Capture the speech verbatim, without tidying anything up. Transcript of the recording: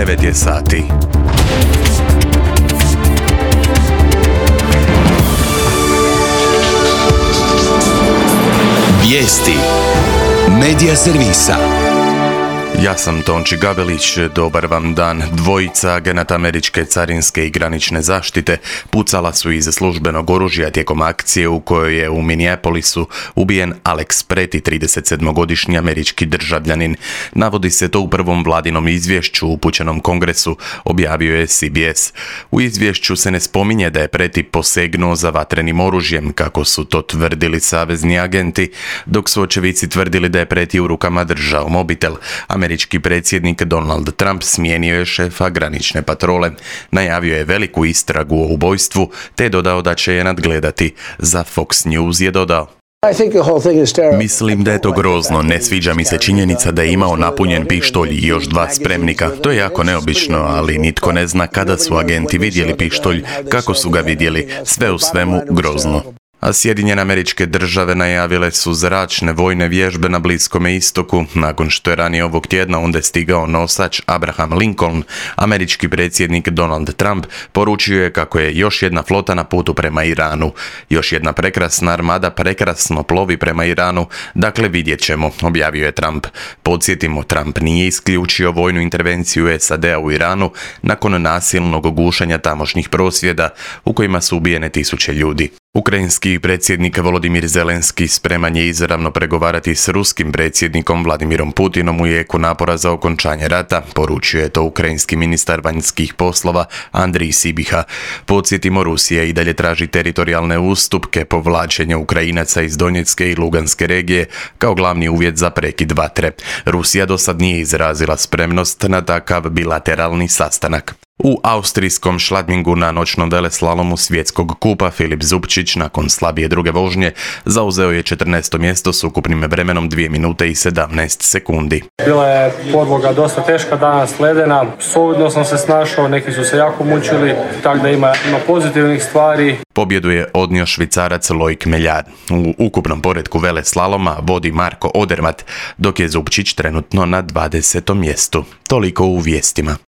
devet je sati. Vijesti Medija servisa. Ja sam Tonči Gabelić, dobar vam dan. Dvojica agenata američke carinske i granične zaštite pucala su iz službenog oružja tijekom akcije u kojoj je u Minneapolisu ubijen Alex Preti, tridesetsedmogodišnji američki državljanin. Navodi se to u prvom vladinom izvješću upućenom Kongresu, objavio je C B S. U izvješću se ne spominje da je Preti posegnuo za vatrenim oružjem, kako su to tvrdili savezni agenti, dok su očevici tvrdili da je Preti u rukama držao mobitel. Američki predsjednik Donald Trump smijenio je šefa granične patrole. Najavio je veliku istragu o ubojstvu, te dodao da će je nadgledati. Za Fox News je dodao: Mislim da je to grozno. Ne sviđa mi se činjenica da je imao napunjen pištolj i još dva spremnika. To je jako neobično, ali nitko ne zna kada su agenti vidjeli pištolj, kako su ga vidjeli. Sve u svemu grozno. A Sjedinjene Američke Države najavile su zračne vojne vježbe na Bliskome istoku, nakon što je ranije ovog tjedna onda stigao nosač Abraham Lincoln. Američki predsjednik Donald Trump poručio je kako je još jedna flota na putu prema Iranu. Još jedna prekrasna armada prekrasno plovi prema Iranu, dakle vidjet ćemo, objavio je Trump. Podsjetimo, Trump nije isključio vojnu intervenciju S A D-a u Iranu nakon nasilnog gušenja tamošnjih prosvjeda u kojima su ubijene tisuće ljudi. Ukrajinski predsjednik Volodimir Zelenski spreman je izravno pregovarati s ruskim predsjednikom Vladimirom Putinom u jeku napora za okončanje rata, poručio je to ukrajinski ministar vanjskih poslova Andrij Sibiha. Podsjetimo, Rusija i dalje traži teritorijalne ustupke povlačenja Ukrajinaca iz Donjecke i Luganske regije kao glavni uvjet za prekid vatre. Rusija do sad nije izrazila spremnost na takav bilateralni sastanak. U austrijskom Schladmingu na noćnom veleslalomu svjetskog kupa Filip Zubčić nakon slabije druge vožnje zauzeo je četrnaesto mjesto s ukupnim vremenom dvije minute i sedamnaest sekundi. Bila je podloga dosta teška danas, ledena, solidno sam se snašao, neki su se jako mučili, tako da ima, ima pozitivnih stvari. Pobjedu je odnio Švicarac Loic Meillard. U ukupnom poretku veleslaloma vodi Marko Odermatt, dok je Zubčić trenutno na dvadesetom mjestu. Toliko u vijestima.